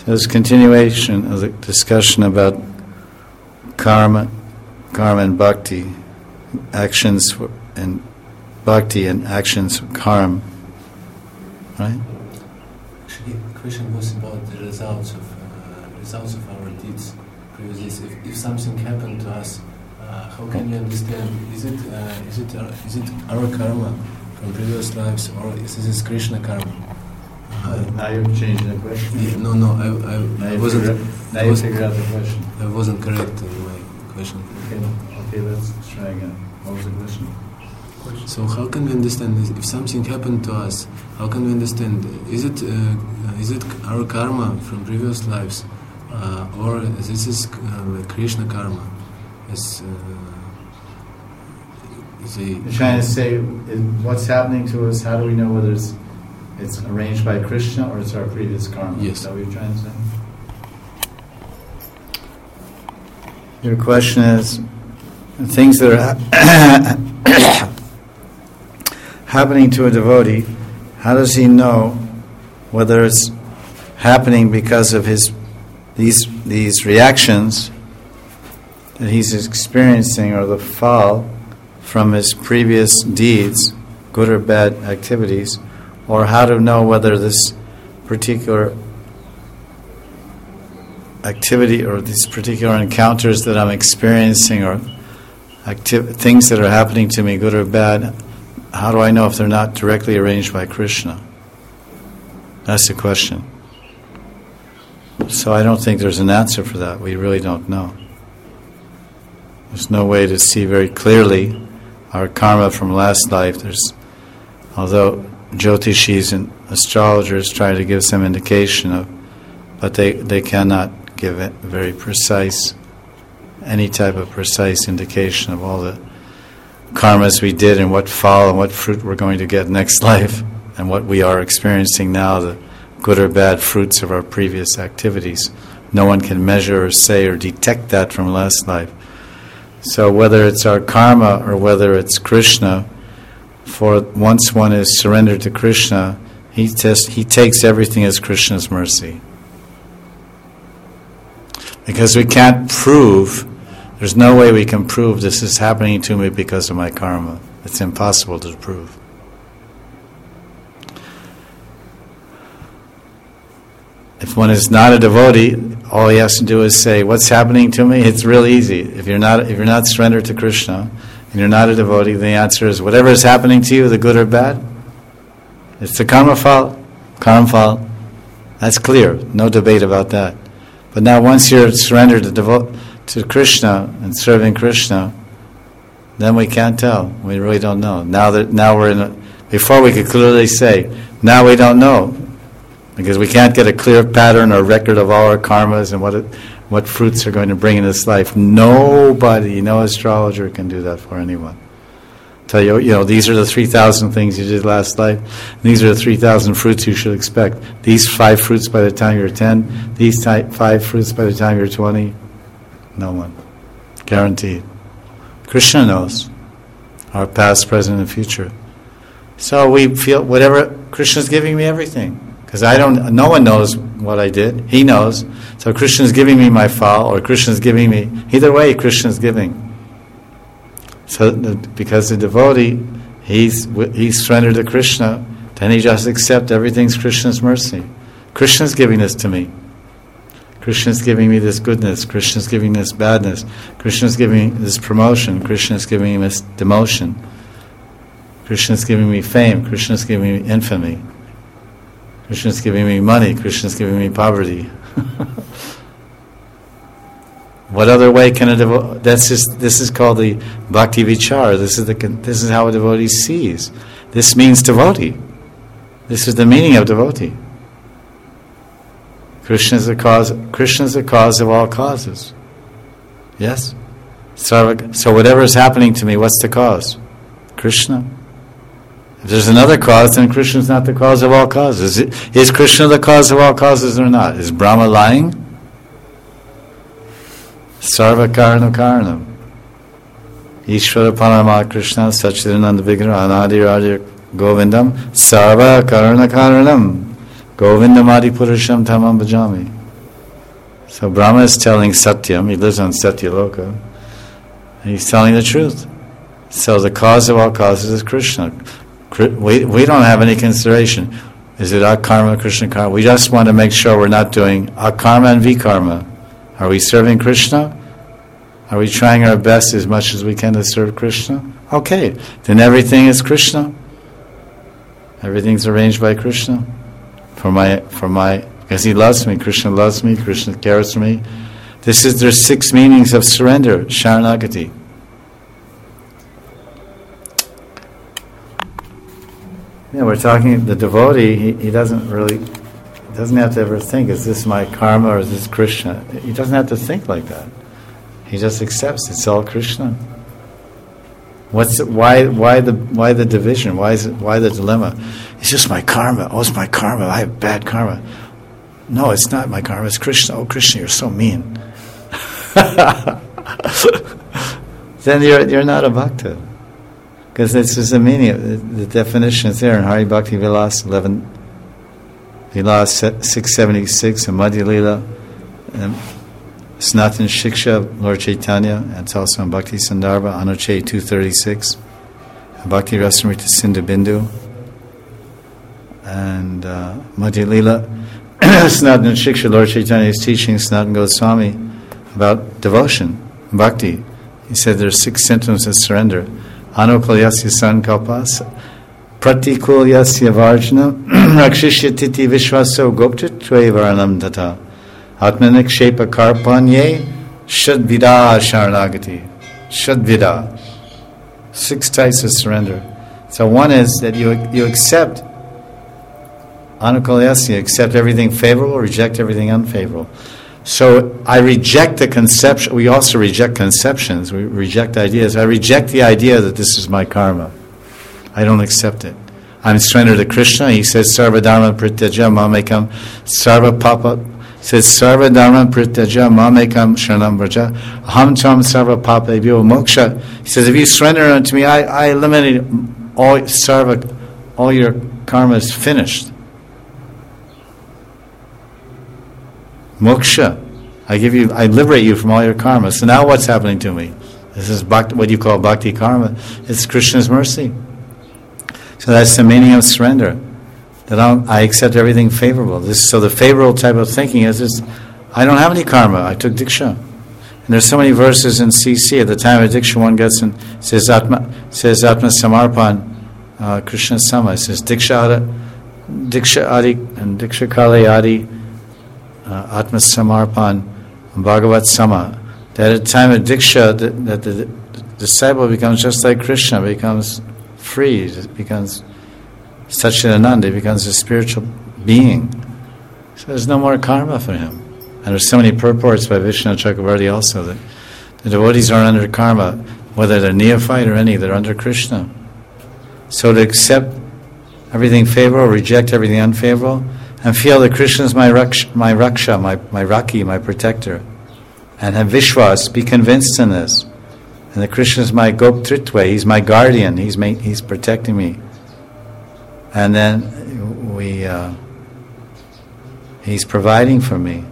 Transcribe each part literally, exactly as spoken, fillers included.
So there's continuation of the discussion about karma, karma and bhakti, actions for, and bhakti and actions for karma, right? Actually, the question was about the results of uh, results of our deeds. Previously, if, if something happened to us, uh, how can we understand? Is it uh, is it uh, is it our karma from previous lives, or is this Krishna karma? Uh, now you've changed the question. Yeah, no, no, I, I, now I wasn't. Figure, now you figured out the question. I wasn't correct in my question. Okay, okay, let's try again. What was the question? So how can we understand this? If something happened to us, how can we understand? Is it uh, is it our karma from previous lives, uh, or this is uh, like Krishna karma? As, uh, the You're trying to say what's happening to us. How do we know whether it's it's arranged by Krishna or it's our previous karma? Yes. Is that what you're trying to say? Your question is things that are ha- happening to a devotee. How does he know whether it's happening because of his these these reactions that he's experiencing, or the fall from his previous deeds, good or bad activities, or how to know whether this particular activity or these particular encounters that I'm experiencing, or acti- things that are happening to me, good or bad, how do I know if they're not directly arranged by Krishna? That's the question. So I don't think there's an answer for that. We really don't know. There's no way to see very clearly our karma from last life. There's, although Jyotishis and astrologers try to give some indication of, but they, they cannot give it very precise, any type of precise indication of all the karmas we did and what fall and what fruit we're going to get next life, and what we are experiencing now, the good or bad fruits of our previous activities. No one can measure or say or detect that from last life. So whether it's our karma or whether it's Krishna, for once one is surrendered to Krishna, he, just, he takes everything as Krishna's mercy. Because we can't prove, there's no way we can prove this is happening to me because of my karma. It's impossible to prove. If one is not a devotee, all he has to do is say, what's happening to me? It's real easy. If you're not if you're not surrendered to Krishna and you're not a devotee, the answer is whatever is happening to you, the good or bad, it's the karma fault. Karma fault. That's clear. No debate about that. But now once you're surrendered to devo- to Krishna and serving Krishna, then we can't tell. We really don't know. Now that now we're in a, before we could clearly say, now we don't know. Because we can't get a clear pattern or record of all our karmas and what it, what fruits are going to bring in this life. Nobody, no astrologer can do that for anyone. Tell you, you know, these are the three thousand things you did last life. These are the three thousand fruits you should expect. These five fruits by the time you're ten. These type, five fruits by the time you're twenty. No one. Guaranteed. Krishna knows our past, present, and future. So we feel whatever, Krishna's giving me everything. Because I don't, no one knows what I did. He knows. So Krishna's giving me my fall, or Krishna's giving me, either way, Krishna's giving. So the, because the devotee, he's he's surrendered to Krishna, then he just accepts everything's Krishna's mercy. Krishna's giving this to me. Krishna's giving me this goodness. Krishna's giving me this badness. Krishna's giving me this promotion. Krishna's giving me this demotion. Krishna's giving me fame. Krishna's giving me infamy. Krishna's giving me money. Krishna's giving me poverty. What other way can a devotee? That's just. This is called the bhakti vichar. This is the. This is how a devotee sees. This means devotee. This is the meaning of devotee. Krishna is the cause. Krishna is the cause of all causes. Yes. So, so whatever is happening to me, what's the cause? Krishna. If there's another cause, then Krishna is not the cause of all causes. Is Krishna the cause of all causes or not? Is Brahma lying? Sarva karana karanam. Ishvara Parama Krishna Sachidananda Vigraha Anadi Raja Govindam Sarva karana karanam. Govindam Adi Purusham Tamam Bhajami. So Brahma is telling Satyam, he lives on Satyaloka, and he's telling the truth. So the cause of all causes is Krishna. We, we don't have any consideration. Is it akarma, Krishna karma? We just want to make sure we're not doing akarma and vikarma. Are we serving Krishna? Are we trying our best as much as we can to serve Krishna? Okay, then everything is Krishna. Everything's arranged by Krishna. For my, for my, because He loves me. Krishna loves me. Krishna cares for me. This is their six meanings of surrender, Sharanagati. Yeah, we're talking, the devotee, he, he doesn't really, he doesn't have to ever think, is this my karma or is this Krishna? He doesn't have to think like that. He just accepts it's all Krishna. What's the, why why the why the division? Why is it why the dilemma? It's just my karma. Oh, it's my karma. I have bad karma. No, it's not my karma. It's Krishna. Oh, Krishna, you're so mean. Then you're you're not a bhakta. Because this is the meaning of the, the definition is there in Hari Bhakti Vilas eleven Vilas six seventy six and Madhya Lila and Sanatana Shiksha Lord Chaitanya, and it's also in Bhakti Sandarbha Anuchay two thirty six, Bhakti Rasamrita Sindhu Bindu, and uh, Madhya Lila Sanatana Shiksha Lord Chaitanya is teaching Sanatana Goswami about devotion, bhakti. He said there are six symptoms of surrender. Anukulyasya sankalpas, pratikulyasya varjana, rakshishya titi vishvaso goptitve varanam tata, atmanikshepa karpanye, shadvida sharanagati. Shadvida. Six types of surrender. So one is that you you accept, anukulyasya, accept everything favorable, reject everything unfavorable. So I reject the conception. We also reject conceptions. We reject ideas. I reject the idea that this is my karma. I don't accept it. I'm surrendered to Krishna. He says, Sarva dharma prityaja mamekam sarva papa. He says, Sarva dharma prityaja mamekam sharanam vraja. Aham tam sarva papebhyo moksha. He says, if you surrender unto me, I, I eliminate all sarva, all your karma is finished. Moksha. I give you, I liberate you from all your karma. So now what's happening to me? This is bhakti, what you call bhakti karma. It's Krishna's mercy. So that's the meaning of surrender. That I'm, I accept everything favorable. This, so the favorable type of thinking is this: I don't have any karma. I took diksha. And there's so many verses in C C. At the time of diksha, one gets in, says Atma, says Atma Samarpan, uh, Krishna Sama. It says diksha adi, diksha adi, and diksha kale adi. Uh, Atma Samarpan, Bhagavat Sama. That at the time of Diksha, that, that the, the disciple becomes just like Krishna, becomes free, becomes Satchidananda, he becomes a spiritual being. So there's no more karma for him. And there's so many purports by Vishnu Chakravarti also that the devotees aren't under karma, whether they're neophyte or any, they're under Krishna. So to accept everything favorable, reject everything unfavorable, and feel that Krishna is my raksha, my raksha, my, my raki, my protector. And have vishwas, be convinced in this. And that Krishna is my goptritve, he's my guardian, he's ma- he's protecting me. And then we, uh, he's providing for me.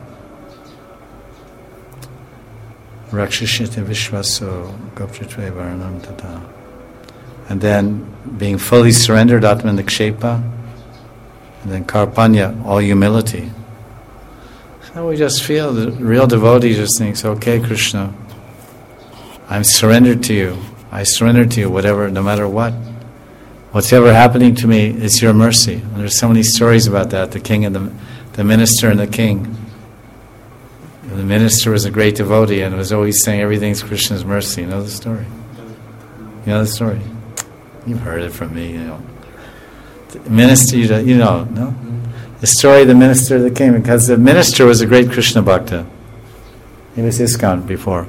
Rakshishita vishvaso goptritve varanam tata. And then being fully surrendered, atmanikshepa. And then karpanya, all humility. So we just feel the real devotee just thinks, okay, Krishna, I'm surrendered to you. I surrender to you, whatever, no matter what. What's ever happening to me is your mercy. And there's so many stories about that, the king and the, the minister and the king. And the minister was a great devotee and was always saying everything's Krishna's mercy. You know the story? You know the story? You've heard it from me, you know. The minister, you know, you know, no? The story of the minister that came, because the minister was a great Krishna bhakta. He was ISKCON before.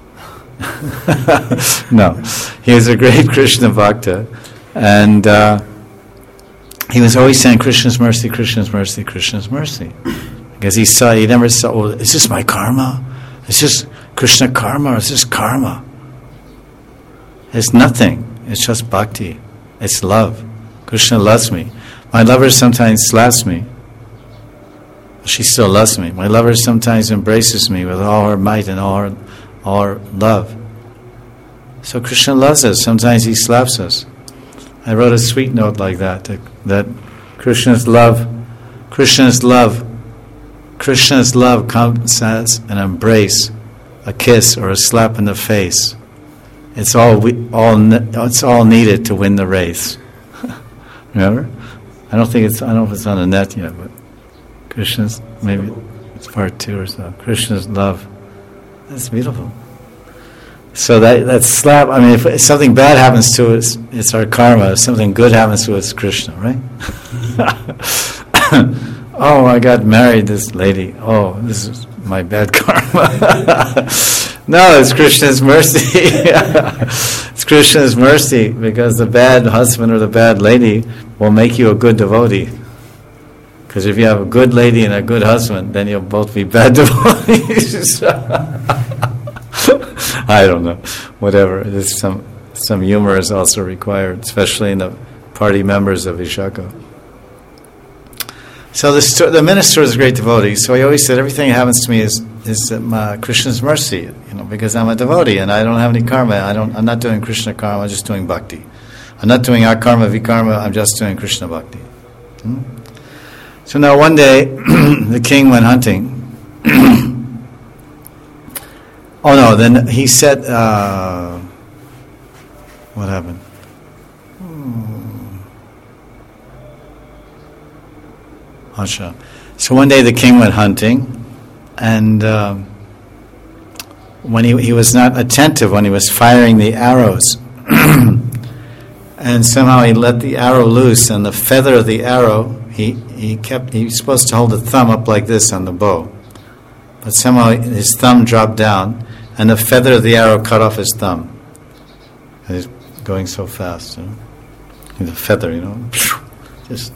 No, he was a great Krishna bhakta, and uh, he was always saying Krishna's mercy, Krishna's mercy, Krishna's mercy, because he saw, he never saw, oh, is this my karma? Is this Krishna karma or is this karma? It's nothing. It's just bhakti. It's love. Krishna loves me. My lover sometimes slaps me. she still loves me. My lover sometimes embraces me with all her might and all her, all her love. So Krishna loves us. Sometimes he slaps us. I wrote a sweet note like that, that, that Krishna's love, Krishna's love, Krishna's love comes as an embrace, a kiss, or a slap in the face. It's all we, all it's all needed to win the race. Remember? I don't think it's I don't know if it's on the net yet, but Krishna's, maybe it's part two or so. Krishna's love. That's beautiful. So that that slap, I mean, if, if something bad happens to us, it's our karma. If something good happens to us, it's Krishna, right? Oh, I got married this lady. Oh, this is my bad karma. No, it's Krishna's mercy. It's Krishna's mercy, because the bad husband or the bad lady will make you a good devotee. Because if you have a good lady and a good husband, then you'll both be bad devotees. I don't know. Whatever. There's some some humor is also required, especially in the party members of Vishaka. So the, st- the minister is a great devotee. So he always said, everything that happens to me is is um, uh, Krishna's mercy, you know, because I'm a devotee and I don't have any karma. I don't. I'm not doing Krishna karma. I'm just doing bhakti. I'm not doing akarma vikarma. I'm just doing Krishna bhakti. Hmm? So now one day, the king went hunting. Oh no! Then he said, uh, "What happened?" Asha. So one day the king went hunting, and um, when he he was not attentive when he was firing the arrows, and somehow he let the arrow loose, and the feather of the arrow he he kept he was supposed to hold the thumb up like this on the bow, but somehow his thumb dropped down, and the feather of the arrow cut off his thumb. And he's going so fast, you know, the feather, you know, just.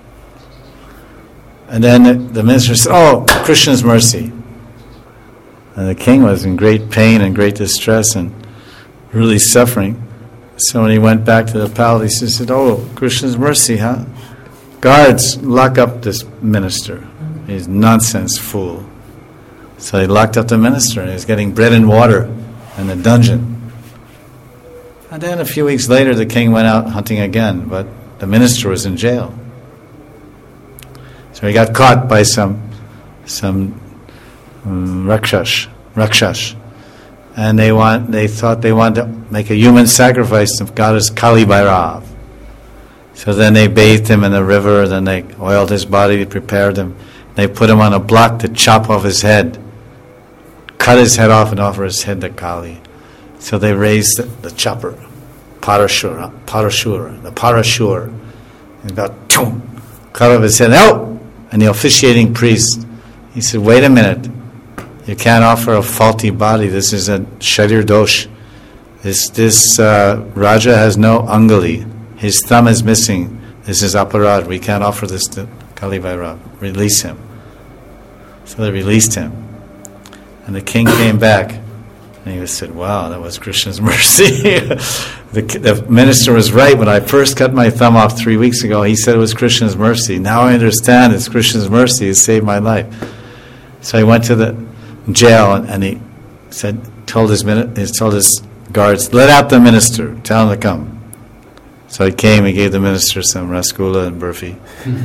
And then the minister said, "Oh, Krishna's mercy." And the king was in great pain and great distress and really suffering. So when he went back to the palace, he said, "Oh, Krishna's mercy, huh? Guards, lock up this minister. He's a nonsense fool." So they locked up the minister, and he was getting bread and water in the dungeon. And then a few weeks later, the king went out hunting again, but the minister was in jail. So he got caught by some some um, rakshash, rakshash, and they want they thought they wanted to make a human sacrifice of goddess Kali Bhairav. So then they bathed him in the river, then they oiled his body, they prepared him, they put him on a block to chop off his head, cut his head off and offer his head to Kali. So they raised the, the chopper, Parashura, Parashura, the Parashur, and about boom, cut off his head. Out! And the officiating priest, he said, "Wait a minute, you can't offer a faulty body. This is a sharir dosh. This this uh, Raja has no angali. His thumb is missing. This is aparad. We can't offer this to Kali Bhairav. Release him." So they released him. And the king came back, and he said, "Wow, that was Krishna's mercy." the, the minister was right. When I first cut my thumb off three weeks ago, he said it was Krishna's mercy. Now I understand it's Krishna's mercy. He saved my life. So he went to the jail, and, and he said, told his he told his guards, "Let out the minister. Tell him to come." So he came. He gave the minister some rasgulla and burfi,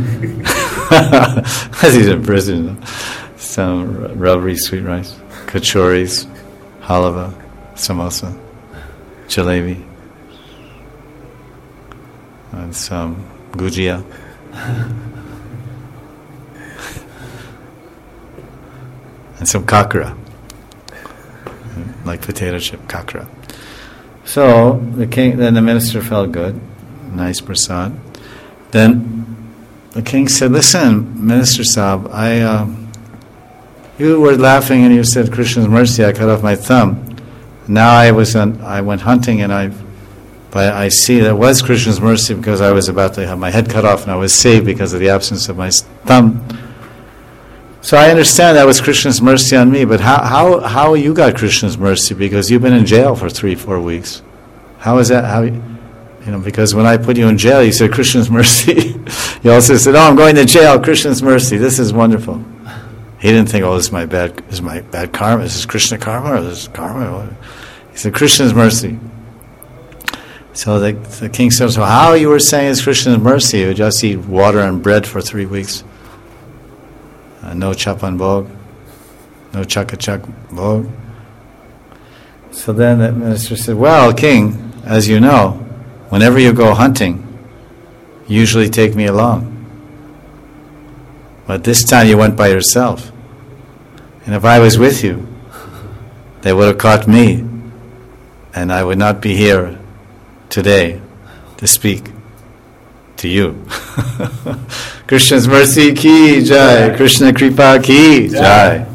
as he's in prison. Some rubbery sweet rice, kachoris, halava, samosa, jalebi, and some gujia. And some kakra, like potato chip kakra. So the king, then the minister felt good, nice prasad. Then the king said, "Listen, Minister Sahib, I, uh, you were laughing and you said Krishna's mercy. I cut off my thumb. Now I was, on, I went hunting and I, but I see that was Krishna's mercy because I was about to have my head cut off and I was saved because of the absence of my thumb. So I understand that was Krishna's mercy on me, but how how how you got Krishna's mercy? Because you've been in jail for three, four weeks. How is that? How, you know, because when I put you in jail, you said Krishna's mercy. You also said, "Oh, I'm going to jail, Krishna's mercy." This is wonderful. He didn't think, oh, this is my bad, this is my bad karma. This is Krishna karma, or this is karma. He said, Krishna's mercy. So the, the king said, so how you were saying it's Krishna's mercy? You just eat water and bread for three weeks. Uh, no chapan bhog. No chakachak bhog. So then the minister said, well, king, as you know, whenever you go hunting, you usually take me along. But this time you went by yourself. And if I was with you, they would have caught me, and I would not be here today to speak to you. Krishna's mercy ki jai, Krishna kripa ki jai.